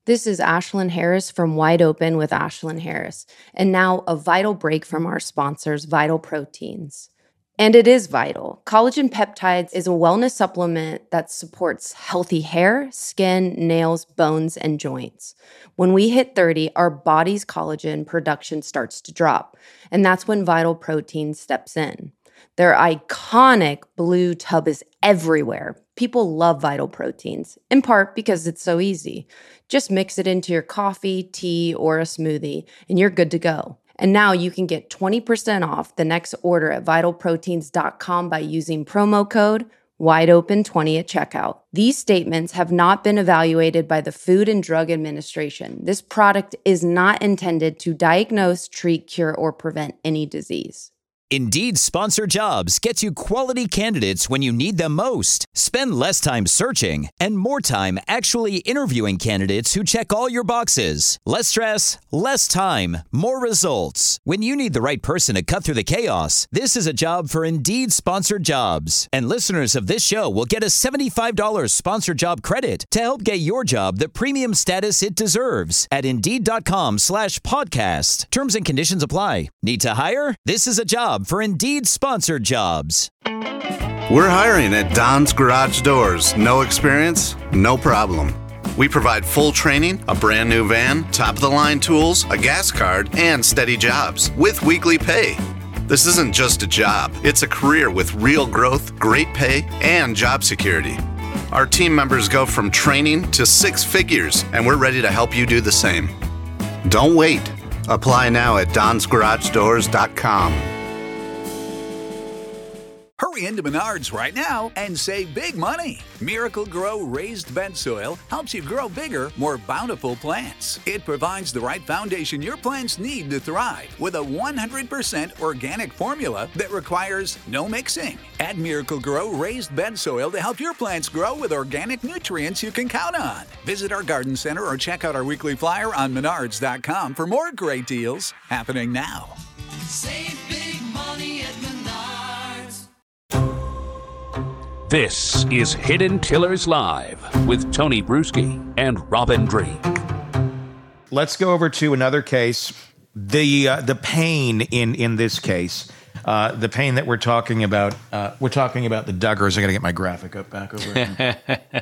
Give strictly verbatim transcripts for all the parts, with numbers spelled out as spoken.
This is Ashlyn Harris from Wide Open with Ashlyn Harris. And now a vital break from our sponsors, Vital Proteins. And it is vital. Collagen peptides is a wellness supplement that supports healthy hair, skin, nails, bones, and joints. When we hit thirty, our body's collagen production starts to drop. And that's when Vital Proteins steps in. Their iconic blue tub is everywhere. People love Vital Proteins, in part because it's so easy. Just mix it into your coffee, tea, or a smoothie, and you're good to go. And now you can get twenty percent off the next order at vital proteins dot com by using promo code wide open twenty at checkout. These statements have not been evaluated by the Food and Drug Administration. This product is not intended to diagnose, treat, cure, or prevent any disease. Indeed Sponsor Jobs gets you quality candidates when you need them most. Spend less time searching and more time actually interviewing candidates who check all your boxes. Less stress, less time, more results. When you need the right person to cut through the chaos, this is a job for Indeed Sponsored Jobs. And listeners of this show will get a seventy-five dollars sponsored job credit to help get your job the premium status it deserves at Indeed.com slash podcast. Terms and conditions apply. Need to hire? This is a job for Indeed Sponsored Jobs. We're hiring at Don's Garage Doors. No experience? No problem. We provide full training, a brand new van, top-of-the-line tools, a gas card, and steady jobs with weekly pay. This isn't just a job. It's a career with real growth, great pay, and job security. Our team members go from training to six figures, and we're ready to help you do the same. Don't wait. Apply now at dons garage doors dot com. Hurry into Menards right now and save big money. Miracle Grow Raised Bed Soil helps you grow bigger, more bountiful plants. It provides the right foundation your plants need to thrive with a one hundred percent organic formula that requires no mixing. Add Miracle Grow Raised Bed Soil to help your plants grow with organic nutrients you can count on. Visit our garden center or check out our weekly flyer on menards dot com for more great deals happening now. Save big money at Menards. This is Hidden Killers Live with Tony Bruschi and Robin Dream. Let's go over to another case. The uh, the pain in in this case, uh, the pain that we're talking about. Uh, we're talking about the Duggars. I got to get my graphic up back over here.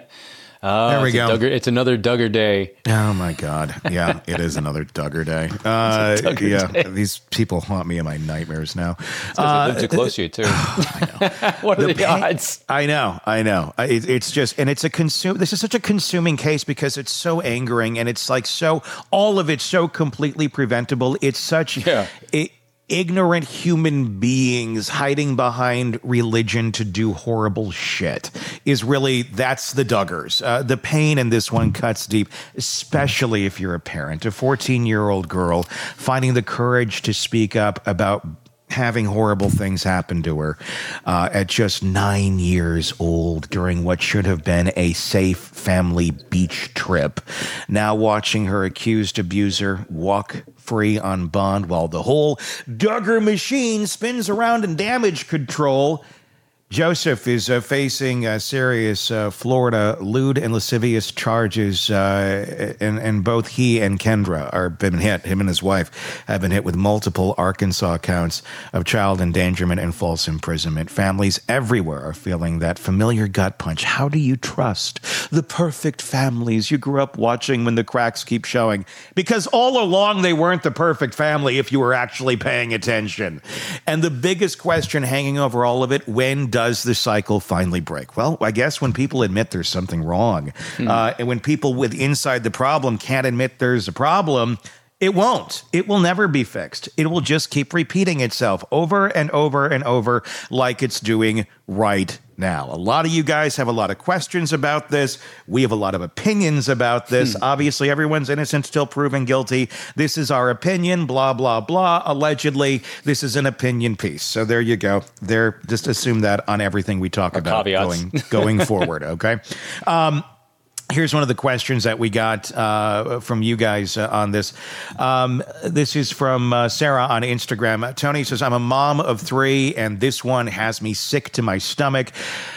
Oh, there we it's go. Duggar, it's another Duggar day. Oh my God! Yeah, it is another Duggar day. Uh, Duggar yeah, day. These people haunt me in my nightmares now. Uh, they live too close to you too. I know. What are the, the pain, odds? I know, I know. It, it's just, and it's a consume. This is such a consuming case because it's so angering, and it's like so. All of it's so completely preventable. It's such. Yeah. It, ignorant human beings hiding behind religion to do horrible shit is really, that's the Duggars. Uh, the pain in this one cuts deep, especially if you're a parent. A fourteen-year-old girl finding the courage to speak up about having horrible things happen to her uh, at just nine years old during what should have been a safe family beach trip. Now watching her accused abuser walk free on bond while the whole Duggar machine spins around in damage control. Joseph is uh, facing uh, serious uh, Florida lewd and lascivious charges, uh, and, and both he and Kendra are been hit. Him and his wife have been hit with multiple Arkansas counts of child endangerment and false imprisonment. Families everywhere are feeling that familiar gut punch. How do you trust the perfect families you grew up watching when the cracks keep showing? Because all along they weren't the perfect family if you were actually paying attention. And the biggest question hanging over all of it, when does Does the cycle finally break? Well, I guess when people admit there's something wrong, hmm. uh, and when people with inside the problem can't admit there's a problem, it won't. It will never be fixed. It will just keep repeating itself over and over and over like it's doing right now. A lot of you guys have a lot of questions about this. We have a lot of opinions about this. Hmm. Obviously, everyone's innocent till proven guilty. This is our opinion, blah, blah, blah. Allegedly, this is an opinion piece. So there you go. There, just assume that on everything we talk Our about caveats. going, going forward, okay? Um, Here's one of the questions that we got uh, from you guys uh, on this. Um, this is from uh, Sarah on Instagram. Tony says, I'm a mom of three, and this one has me sick to my stomach.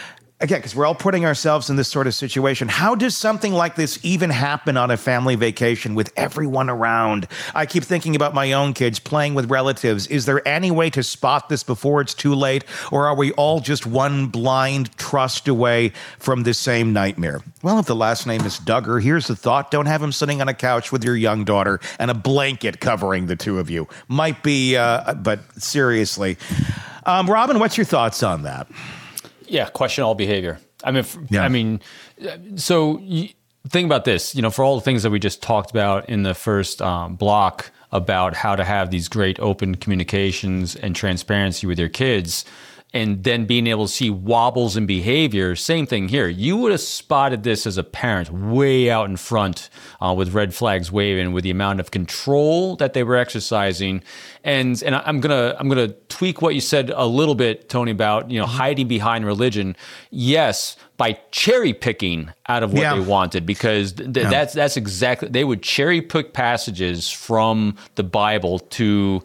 again, because we're all putting ourselves in this sort of situation. How does something like this even happen on a family vacation with everyone around? I keep thinking about my own kids playing with relatives. Is there any way to spot this before it's too late? Or are we all just one blind trust away from the same nightmare? Well, if the last name is Duggar, here's the thought. Don't have him sitting on a couch with your young daughter and a blanket covering the two of you. Might be, uh, but seriously. Um, Robin, what's your thoughts on that? Yeah, question all behavior. I mean, f- Yeah. I mean, so you, think about this. You know, for all the things that we just talked about in the first um, block about how to have these great open communications and transparency with your kids, and then being able to see wobbles in behavior. Same thing here. You would have spotted this as a parent way out in front uh, with red flags waving, with the amount of control that they were exercising. And and I'm gonna I'm gonna tweak what you said a little bit, Tony, about you know hiding behind religion. Yes, by cherry picking out of what Yeah. they wanted, because th- Yeah. that's that's exactly, they would cherry pick passages from the Bible to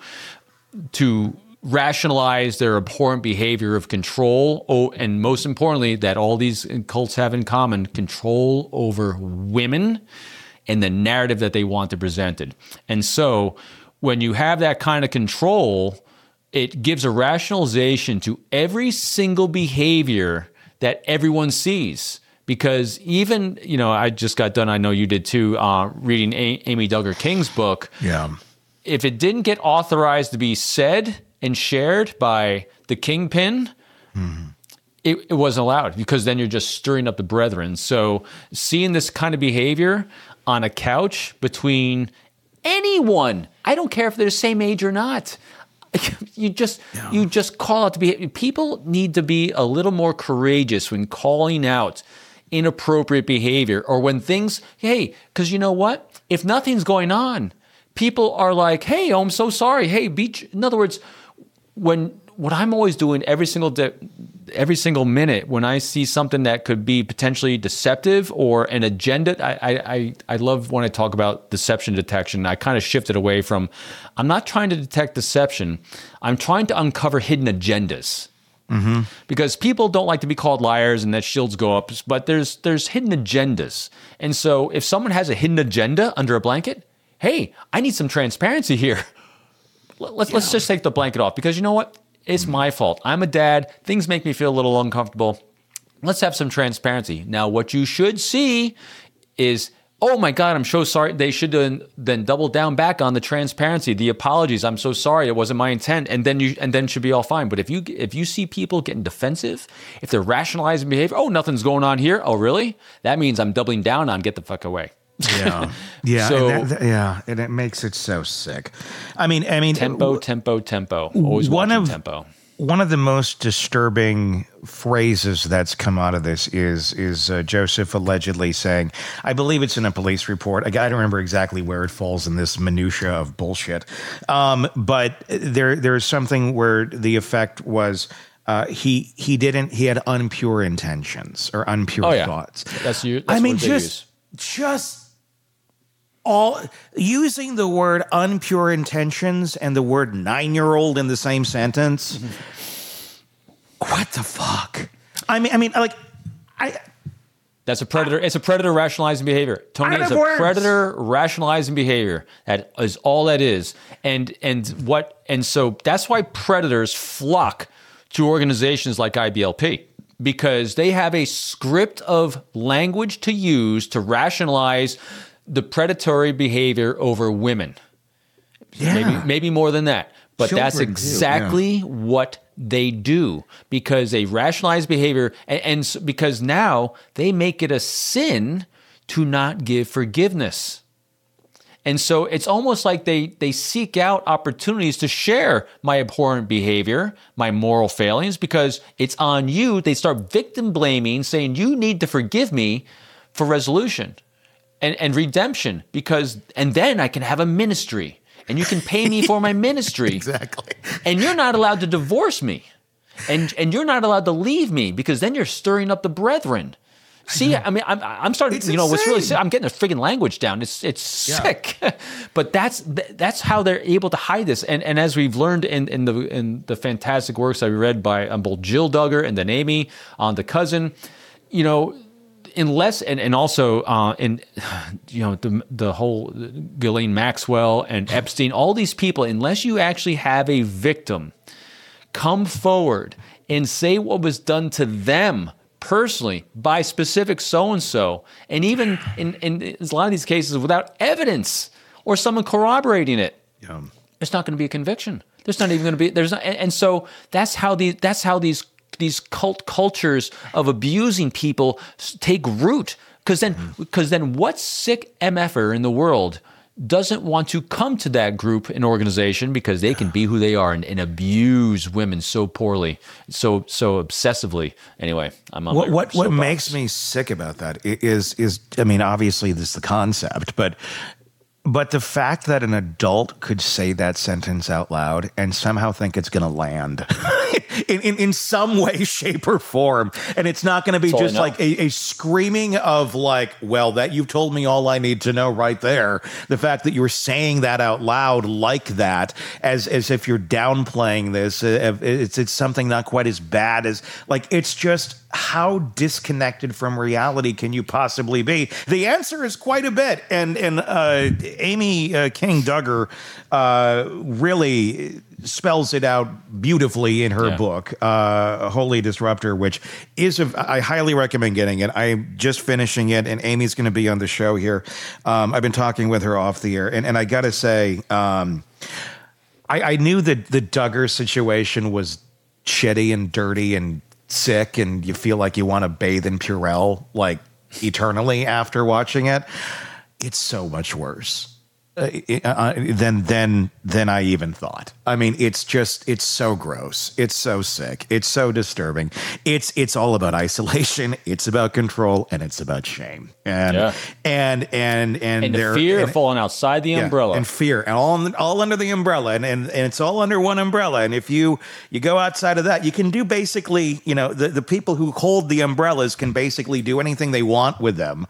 to rationalize their abhorrent behavior of control, oh, and most importantly, that all these cults have in common, control over women and the narrative that they want to present it. And so when you have that kind of control, it gives a rationalization to every single behavior that everyone sees. Because even, you know, I just got done, I know you did too, uh, reading a- Amy Duggar King's book. Yeah. If it didn't get authorized to be said and shared by the kingpin, mm-hmm. it, it wasn't allowed, because then you're just stirring up the brethren. So seeing this kind of behavior on a couch between anyone, I don't care if they're the same age or not, you just yeah. you just call out to be. People need to be a little more courageous when calling out inappropriate behavior, or when things, hey, because you know what? If nothing's going on, people are like, hey, oh, I'm so sorry. Hey, beach. In other words, when what I'm always doing every single day, every single minute, when I see something that could be potentially deceptive or an agenda, I I I love when I talk about deception detection. I kind of shifted away from, I'm not trying to detect deception. I'm trying to uncover hidden agendas. Mm-hmm. Because people don't like to be called liars and that shields go up, but there's there's hidden agendas. And so if someone has a hidden agenda under a blanket, hey, I need some transparency here. Let's, yeah. let's just take the blanket off, because you know what? It's my fault. I'm a dad. Things make me feel a little uncomfortable. Let's have some transparency. Now, what you should see is, oh my God, I'm so sorry. They should then, then double down back on the transparency, the apologies. I'm so sorry. It wasn't my intent. And then you and then should be all fine. But if you if you see people getting defensive, if they're rationalizing behavior, oh, nothing's going on here. Oh, really? That means I'm doubling down on get the fuck away. Yeah, yeah, So- and that, that- yeah, and it makes it so sick. I mean, I mean, Tempo, tempo, tempo. Always one watching of tempo. one of the most disturbing phrases that's come out of this is is uh, Joseph allegedly saying, I believe it's in a police report. I, I don't remember exactly where it falls in this minutia of bullshit, um, but there there's something where the effect was. Uh, he he didn't he had unpure intentions or unpure Oh, yeah. thoughts. That's you. That's I mean, what they just use. just all using the word unpure intentions and the word nine-year-old in the same sentence. Mm-hmm. What the fuck? I mean, I mean, like, I. That's a predator. It's a predator rationalizing behavior. Tony, Out it's of a words. predator rationalizing behavior. That is all that is. And and what and so that's why predators flock to organizations like I B L P, because they have a script of language to use to rationalize the predatory behavior over women. Yeah. Maybe maybe more than that. But Children that's too, exactly yeah. what they do, because they rationalize behavior, and, and s- because now they make it a sin to not give forgiveness. And so it's almost like they they seek out opportunities to share my abhorrent behavior, my moral failings, because it's on you. They start victim blaming, saying you need to forgive me for resolution and, and redemption, because and then I can have a ministry. And you can pay me for my ministry. Exactly. And you're not allowed to divorce me. And and you're not allowed to leave me, because then you're stirring up the brethren. See, I, I mean, I'm, I'm starting. It's you know, what's really insane. sick, I'm getting the friggin' language down. It's it's Yeah. sick, but that's that's how they're able to hide this. And and as we've learned in, in the in the fantastic works I read by um, both Jill Duggar and then Amy on the cousin, you know. Unless and, and also uh, in you know the the whole Ghislaine Maxwell and Epstein, all these people, unless you actually have a victim come forward and say what was done to them personally by specific so and so, and even in, in a lot of these cases without evidence or someone corroborating it, Yeah. there's not going to be a conviction. There's not even going to be there's not, and, and so that's how the that's how these. these cult cultures of abusing people s- take root. Because then, because then what sick M F er in the world doesn't want to come to that group and organization because they can be who they are and, and abuse women so poorly, so so obsessively. Anyway, I'm on What my what what soapbox. makes me sick about that i- is is I mean, obviously this is the concept, but but the fact that an adult could say that sentence out loud and somehow think it's going to land in, in in some way, shape, or form, and it's not going to be That's all I just know. like a, a screaming of like, well, that you've told me all I need to know right there. The fact that you were saying that out loud like that, as as if you're downplaying this, uh, it's it's something not quite as bad as like it's just. How disconnected from reality can you possibly be? The answer is quite a bit. And and uh, Amy uh, King Duggar uh, really spells it out beautifully in her Yeah. book, uh, Holy Disruptor, which is, a, I highly recommend getting it. I'm just finishing it, and Amy's going to be on the show here. Um, I've been talking with her off the air, and, and I got to say, um, I, I knew that the Duggar situation was shitty and dirty and sick, and you feel like you want to bathe in Purell like eternally after watching it. It's so much worse uh, uh, than than than I even thought. I mean, it's just it's so gross. It's so sick. It's so disturbing. It's it's all about isolation. It's about control, and it's about shame. And Yeah. and and and, And the there- fear and- of falling outside the yeah, umbrella. and fear, and all all under the umbrella, and, and and it's all under one umbrella. And if you you go outside of that, you can do basically, you know, the, the people who hold the umbrellas can basically do anything they want with them.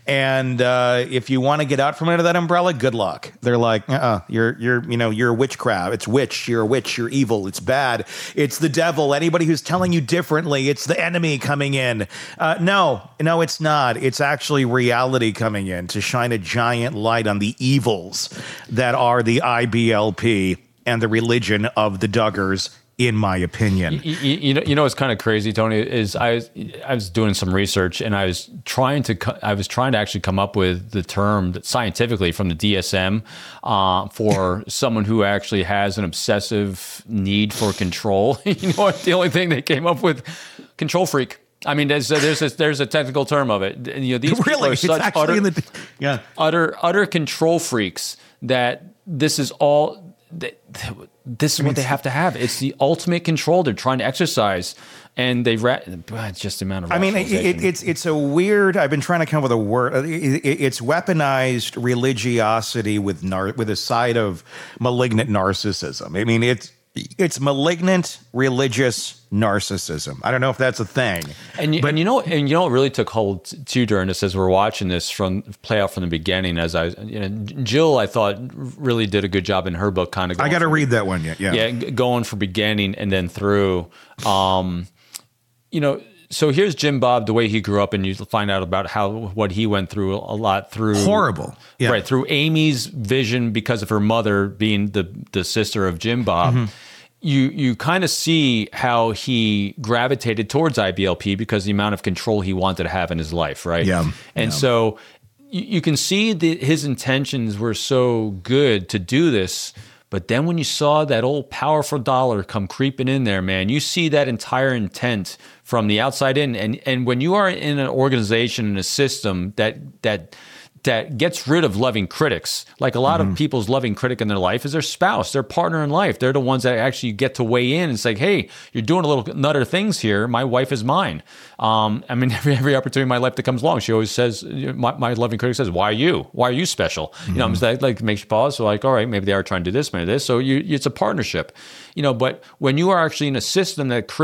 And uh, if you want to get out from under that umbrella, good luck. They're like, uh-uh, you're you're you know you're a witchcraft. It's witch. You're a witch. You're evil. It's bad. It's the devil. Anybody who's telling you differently, it's the enemy coming in. Uh, no, no, it's not. It's actually reality coming in to shine a giant light on the evils that are the I B L P and the religion of the Duggars, in my opinion. You, you, you know, you know what's kind of crazy, Tony, is I was, I was doing some research and I was trying to co- I was trying to actually come up with the term that scientifically from the D S M uh, for someone who actually has an obsessive need for control. You know what? The only thing they came up with, control freak. I mean, there's a, there's a, there's a technical term of it. You know, these people Really, are it's such actually utter, in the yeah. utter utter control freaks that this is all. That, this is what they have to have. It's the ultimate control they're trying to exercise, and they ra- it's just the amount of. I mean, it, it, rationalization. it's it's a weird. I've been trying to come up with a word. It, it, it's weaponized religiosity with nar- with a side of malignant narcissism. I mean, it's it's malignant religious narcissism. I don't know if that's a thing. And you, and you know, and you know, what really took hold t- too during this as we're watching this from play out from the beginning. As I, you know, Jill, I thought really did a good job in her book, kind of. I got to read that one yet. Yeah. Yeah, g- going from beginning and then through. Um, you know, so here's Jim Bob, the way he grew up, and you find out about how what he went through a lot through Horrible. Yeah. right through Amy's vision because of her mother being the the sister of Jim Bob. Mm-hmm. You you kind of see how he gravitated towards I B L P because the amount of control he wanted to have in his life, right? Yeah, And yeah. so you, you can see that his intentions were so good to do this. But then when you saw that old powerful dollar come creeping in there, man, you see that entire intent from the outside in. And and when you are in an organization, in a system that that that gets rid of loving critics, like a lot Mm-hmm. of people's loving critic in their life is their spouse, their partner in life. They're the ones that actually get to weigh in and say, hey, you're doing a little nutter things here. My wife is mine. Um, I mean, every, every opportunity in my life that comes along, she always says, my, my loving critic says, why are you? Why are you special? Mm-hmm. You know, I'm just like, like makes you pause. So like, all right, maybe they are trying to do this, maybe this. So you, it's a partnership, you know, but when you are actually in a system that creates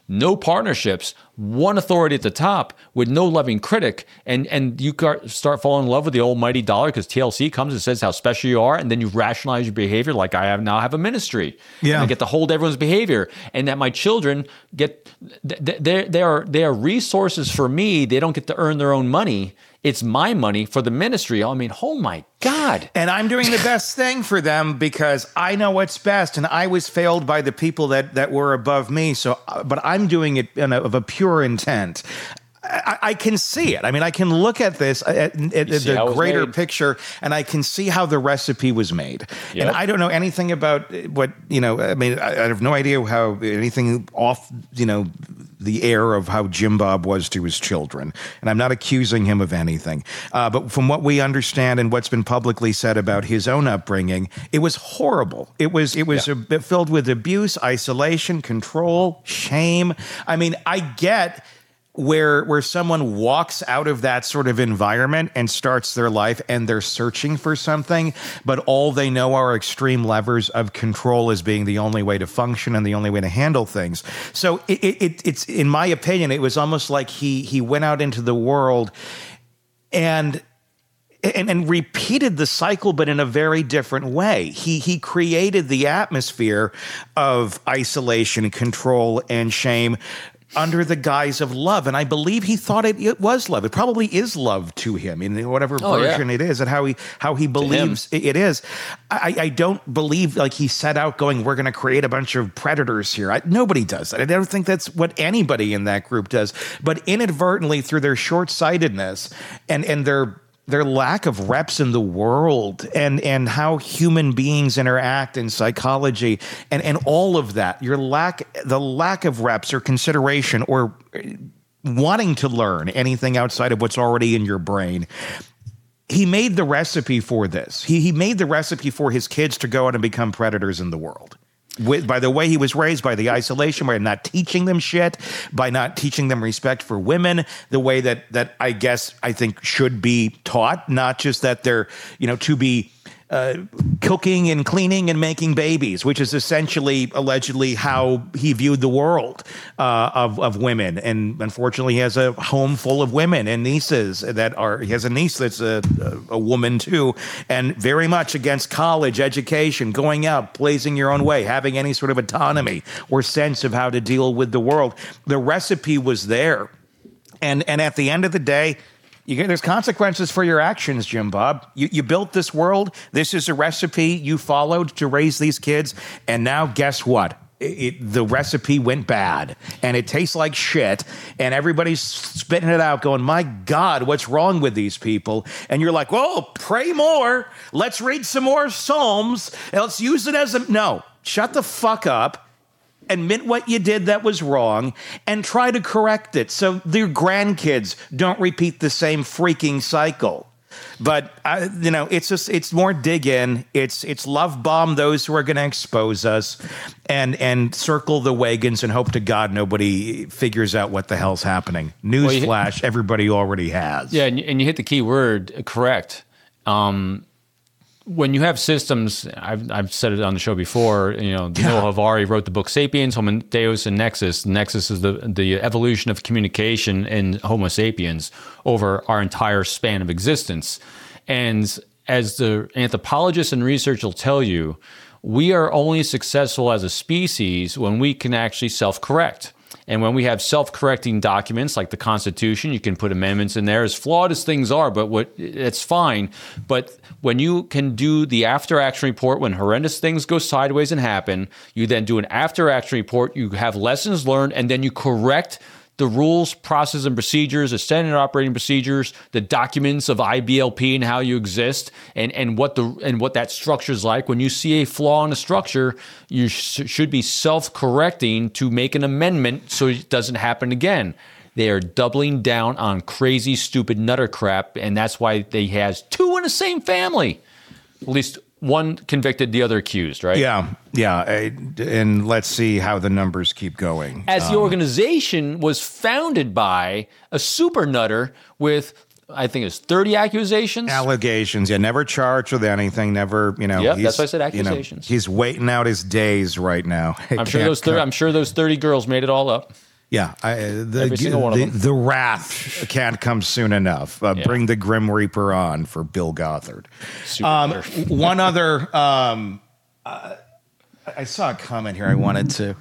no partnerships, one authority at the top with no loving critic, and and you start falling in love with the almighty dollar because T L C comes and says how special you are, and then you rationalize your behavior like I have now have a ministry. Yeah. And I get to hold everyone's behavior, and that my children get they they are they are resources for me. They don't get to earn their own money. It's my money for the ministry. I mean, oh my God. And I'm doing the best thing for them because I know what's best. And I was failed by the people that, that were above me. So, but I'm doing it in a, of a pure intent. I, I can see it. I mean, I can look at this, at, at the greater picture, and I can see how the recipe was made. Yep. And I don't know anything about what, you know, I mean, I, I have no idea how anything off, you know, the air of how Jim Bob was to his children. And I'm not accusing him of anything. Uh, but from what we understand and what's been publicly said about his own upbringing, it was horrible. It was, it was yeah. a, filled with abuse, isolation, control, shame. I mean, I get where where someone walks out of that sort of environment and starts their life and they're searching for something, but all they know are extreme levers of control as being the only way to function and the only way to handle things. So it, it, it's, in my opinion, it was almost like he he went out into the world and And, and repeated the cycle, but in a very different way. He he created the atmosphere of isolation, control, and shame under the guise of love. And I believe he thought it, it was love. It probably is love to him in whatever oh, version yeah. it is and how he how he believes it is. I, I don't believe like he set out going, we're going to create a bunch of predators here. I, nobody does that. I don't think that's what anybody in that group does. But inadvertently, through their short-sightedness and, and their their lack of reps in the world and, and how human beings interact in psychology and, and all of that, your lack, the lack of reps or consideration or wanting to learn anything outside of what's already in your brain. He made the recipe for this. He, he made the recipe for his kids to go out and become predators in the world. With, by the way he was raised, by the isolation, by not teaching them shit, by not teaching them respect for women, the way that that I guess I think should be taught, not just that they're, you know, to be uh, cooking and cleaning and making babies, which is essentially, allegedly, how he viewed the world uh, of, of women. And unfortunately, he has a home full of women and nieces that are, he has a niece that's a, a, a woman too, and very much against college education, going out, blazing your own way, having any sort of autonomy or sense of how to deal with the world. The recipe was there. And, and at the end of the day, You get, there's consequences for your actions, Jim Bob. You, you built this world. This is a recipe you followed to raise these kids. And now guess what? It, it, the recipe went bad. And it tastes like shit. And everybody's spitting it out going, my God, what's wrong with these people? And you're like, whoa, pray more. Let's read some more Psalms. And let's use it as a... No, shut the fuck up. Admit what you did that was wrong and try to correct it so their grandkids don't repeat the same freaking cycle. But, uh, you know, it's just, it's more dig in. It's it's love bomb those who are going to expose us and and circle the wagons and hope to God nobody figures out what the hell's happening. Newsflash, well, hit, everybody already has. Yeah, and you, and you hit the key word, correct. Um When you have systems, I've, I've said it on the show before, you know, yeah. Noah Harari wrote the book Sapiens, Homo Deus, and Nexus. Nexus is the, the evolution of communication in Homo sapiens over our entire span of existence. And as the anthropologists and research will tell you, we are only successful as a species when we can actually self-correct. And when we have self-correcting documents like the Constitution, you can put amendments in there, as flawed as things are, but what it's fine. But when you can do the after-action report, when horrendous things go sideways and happen, you then do an after-action report, you have lessons learned, and then you correct the rules, process, and procedures, the standard operating procedures, the documents of I B L P and how you exist, and, and what the and what that structure is like. When you see a flaw in a structure, you sh- should be self-correcting to make an amendment so it doesn't happen again. They are doubling down on crazy, stupid nutter crap, and that's why they has two in the same family. At least one convicted, the other accused, right? Yeah, yeah. And let's see how the numbers keep going. As um, the organization was founded by a super nutter with, I think it's thirty accusations. Allegations, yeah. Never charged with anything, never, you know. Yeah, that's why I said accusations. You know, he's waiting out his days right now. I'm sure, those thirty, I'm sure those thirty girls made it all up. Yeah, I, the, Every single one of the, them. the wrath can't come soon enough. Uh, Yeah. Bring the Grim Reaper on for Bill Gothard. Super Um, better. one other, um, uh, I saw a comment here I wanted to.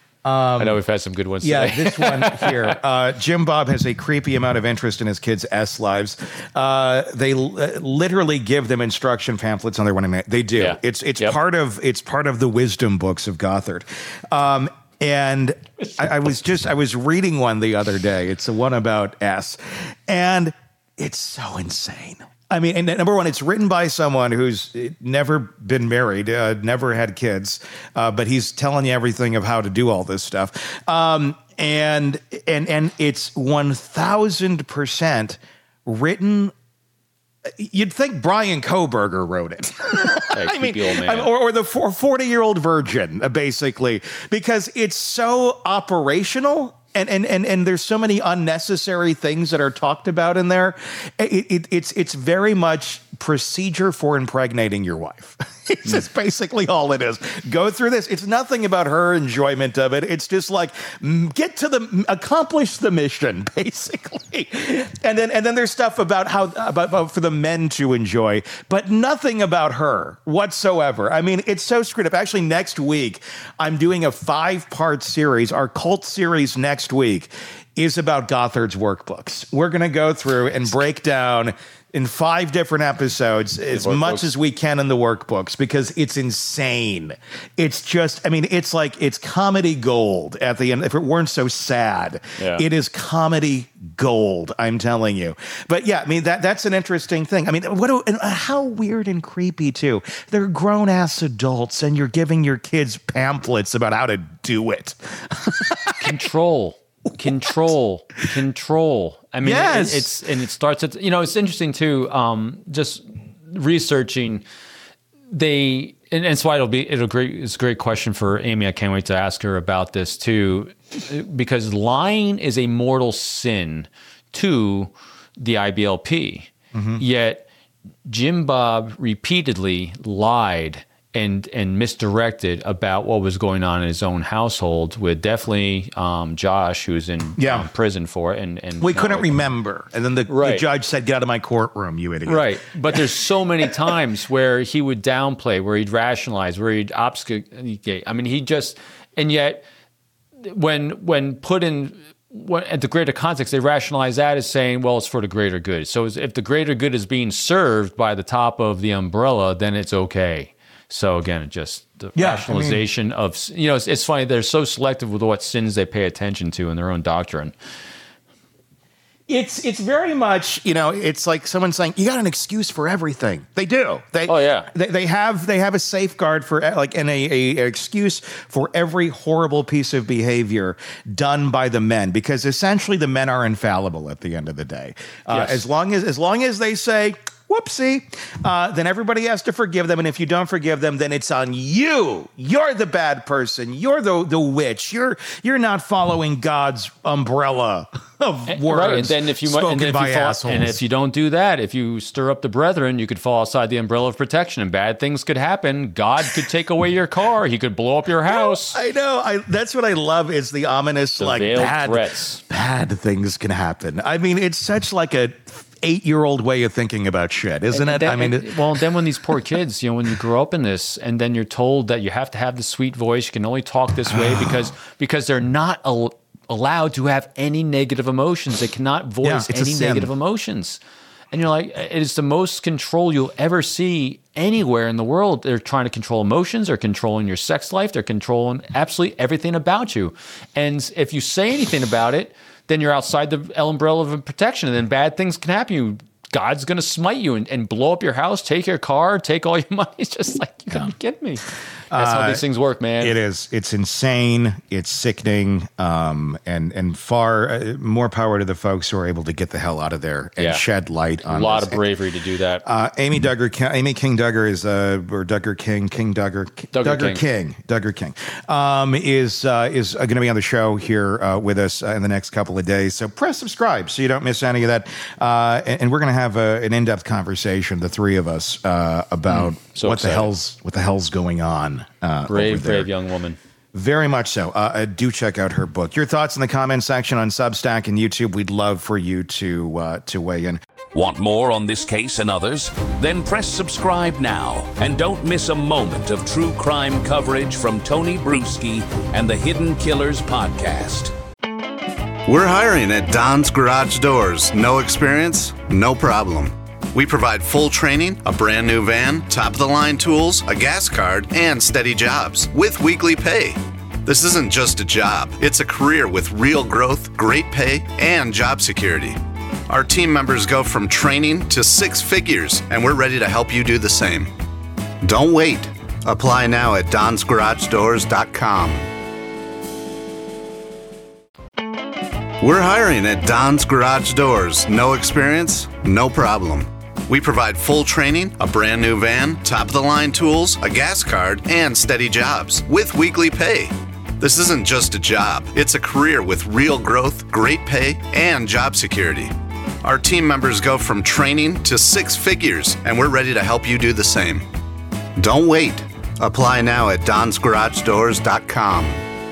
I know we've had some good ones Yeah, today. this one here. Uh, Jim Bob has a creepy amount of interest in his kids' S lives. Uh, they l- uh, literally give them instruction pamphlets on their one. They do. Yeah. It's it's Yep. part of it's part of the wisdom books of Gothard. Um, and I, I was just I was reading one the other day. It's the one about S, and it's so insane. I mean, and number one, it's written by someone who's never been married, uh, never had kids, uh, but he's telling you everything of how to do all this stuff. Um, and and and it's one thousand percent written. You'd think Brian Koberger wrote it. Hey, I mean, creepy old man. I mean, or, or the forty-year-old virgin, uh, basically, because it's so operational. And, and and and there's so many unnecessary things that are talked about in there. It, it, it's it's very much procedure for impregnating your wife. It's just basically all it is. Go through this. It's nothing about her enjoyment of it. It's just like mm, get to the accomplish the mission, basically. And then and then there's stuff about how about, about for the men to enjoy, but nothing about her whatsoever. I mean, it's so screwed up. Actually, next week I'm doing a five-part series. Our cult series next week is about Gothard's workbooks. We're going to go through and break down in five different episodes as much as we can in the workbooks, because it's insane. It's just, I mean, it's like, it's comedy gold at the end. If it weren't so sad, Yeah. it is comedy gold, I'm telling you. But yeah, I mean, that that's an interesting thing. I mean, what? Do, and how weird and creepy too. They're grown ass adults and you're giving your kids pamphlets about how to do it. Control. Control, control. I mean, Yes. it, it's and it starts at, you know, it's interesting too. Um, just researching, they and, and so it'll be it'll great. It's a great question for Amy. I can't wait to ask her about this too, because lying is a mortal sin to the I B L P. Mm-hmm. Yet Jim Bob repeatedly lied and and misdirected about what was going on in his own household with definitely um, Josh, who's in Yeah. um, prison for it. And, and We you know, couldn't like- remember. And then the, the Right. judge said, get out of my courtroom, you idiot. Right. But there's so many times where he would downplay, where he'd rationalize, where he'd obfuscate. I mean, he just, and yet when when put in when, at the greater context, they rationalize that as saying, well, it's for the greater good. So if the greater good is being served by the top of the umbrella, then it's okay. So again, just the Yeah, I mean- rationalization of, you know, it's, it's funny. They're so selective with what sins they pay attention to in their own doctrine. It's it's very much, you know, it's like someone saying, you got an excuse for everything. They do. They, Oh, yeah. They, they have they have a safeguard for, like, and a, a, a excuse for every horrible piece of behavior done by the men, because essentially the men are infallible at the end of the day. Uh, Yes. As long as as long as they say, whoopsie, uh, then everybody has to forgive them. And if you don't forgive them, then it's on you. You're the bad person. You're the the witch. You're you're not following God's umbrella of words. Right, and then if you spoken and then if by you fall, assholes. and if you don't do that, if you stir up the brethren, you could fall outside the umbrella of protection, and bad things could happen. God could take away your car. He could blow up your house. I know. I that's what I love is the ominous, The like, veiled bad threats. bad things can happen. I mean, it's such like a eight-year-old way of thinking about shit, isn't it? Then- I mean, and- it- well, then when these poor kids, you know, when you grow up in this, and then you're told that you have to have the sweet voice, you can only talk this way because because they're not al- allowed to have any negative emotions. They cannot voice Yeah, it's a any sin. negative emotions. And you're like, it is the most control you'll ever see anywhere in the world. They're trying to control emotions. They're controlling your sex life. They're controlling absolutely everything about you. And if you say anything about it, then you're outside the umbrella of protection, and then bad things can happen. You, God's going to smite you and, and blow up your house, take your car, take all your money. It's just like, you gotta be kidding me. That's how these things work, man. It is. It's insane. It's sickening. Um, and and far uh, more power to the folks who are able to get the hell out of there and Yeah. shed light A on lot this. of bravery to do that. Uh, Amy Duggar, Amy King Duggar is, uh, or Duggar King, King Duggar, Duggar Duggar King, Duggar King, um, is uh, is going to be on the show here uh, with us uh, in the next couple of days. So press subscribe so you don't miss any of that. Uh, and, and we're going to have a, an in-depth conversation, the three of us, uh, about so what the excited. hell's what the hell's going on. Uh, brave, over there. brave young woman. Very much so. Uh, uh, do check out her book. Your thoughts in the comment section on Substack and YouTube. We'd love for you to uh, to weigh in. Want more on this case and others? Then press subscribe now and don't miss a moment of true crime coverage from Tony Bruschi and the Hidden Killers podcast. We're hiring at Don's Garage Doors. No experience? No problem. We provide full training, a brand new van, top-of-the-line tools, a gas card, and steady jobs with weekly pay. This isn't just a job. It's a career with real growth, great pay, and job security. Our team members go from training to six figures, and we're ready to help you do the same. Don't wait. Apply now at dons garage doors dot com. We're hiring at Don's Garage Doors. No experience? No problem. We provide full training, a brand new van, top-of-the-line tools, a gas card, and steady jobs with weekly pay. This isn't just a job. It's a career with real growth, great pay, and job security. Our team members go from training to six figures, and we're ready to help you do the same. Don't wait. Apply now at dons garage doors dot com.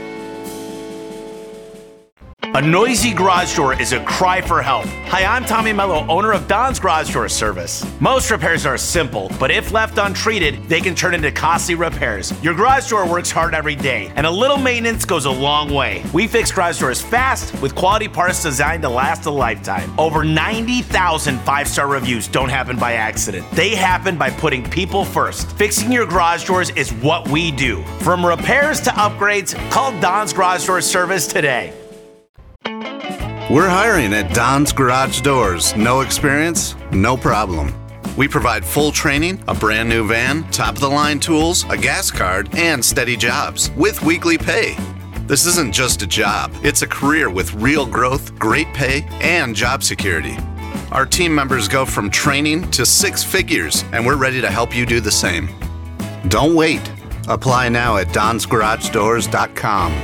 A noisy garage door is a cry for help. Hi, I'm Tommy Mello, owner of Don's Garage Door Service. Most repairs are simple, but if left untreated, they can turn into costly repairs. Your garage door works hard every day, and a little maintenance goes a long way. We fix garage doors fast with quality parts designed to last a lifetime. Over ninety thousand five-star reviews don't happen by accident. They happen by putting people first. Fixing your garage doors is what we do. From repairs to upgrades, call Don's Garage Door Service today. We're hiring at Don's Garage Doors. No experience? No problem. We provide full training, a brand new van, top-of-the-line tools, a gas card, and steady jobs with weekly pay. This isn't just a job. It's a career with real growth, great pay, and job security. Our team members go from training to six figures, and we're ready to help you do the same. Don't wait. Apply now at dons garage doors dot com.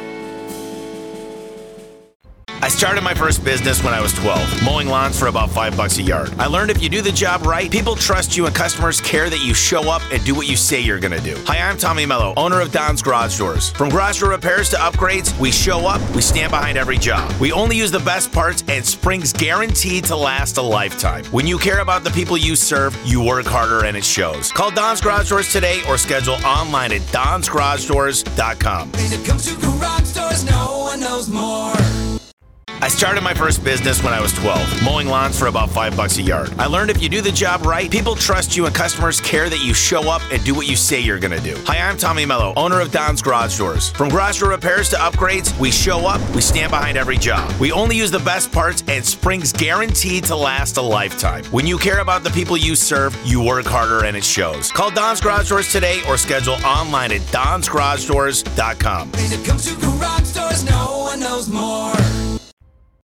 I started my first business when I was twelve, mowing lawns for about five bucks a yard. I learned if you do the job right, people trust you and customers care that you show up and do what you say you're gonna do. Hi, I'm Tommy Mello, owner of Don's Garage Doors. From garage door repairs to upgrades, we show up, we stand behind every job. We only use the best parts and springs guaranteed to last a lifetime. When you care about the people you serve, you work harder and it shows. Call Don's Garage Doors today or schedule online at dons garage doors dot com. When it comes to garage doors, no one knows more. I started my first business when I was twelve, mowing lawns for about five bucks a yard. I learned if you do the job right, people trust you and customers care that you show up and do what you say you're gonna do. Hi, I'm Tommy Mello, owner of Don's Garage Doors. From garage door repairs to upgrades, we show up, we stand behind every job. We only use the best parts and springs guaranteed to last a lifetime. When you care about the people you serve, you work harder and it shows. Call Don's Garage Doors today or schedule online at dons garage doors dot com. When it comes to garage doors, no one knows more.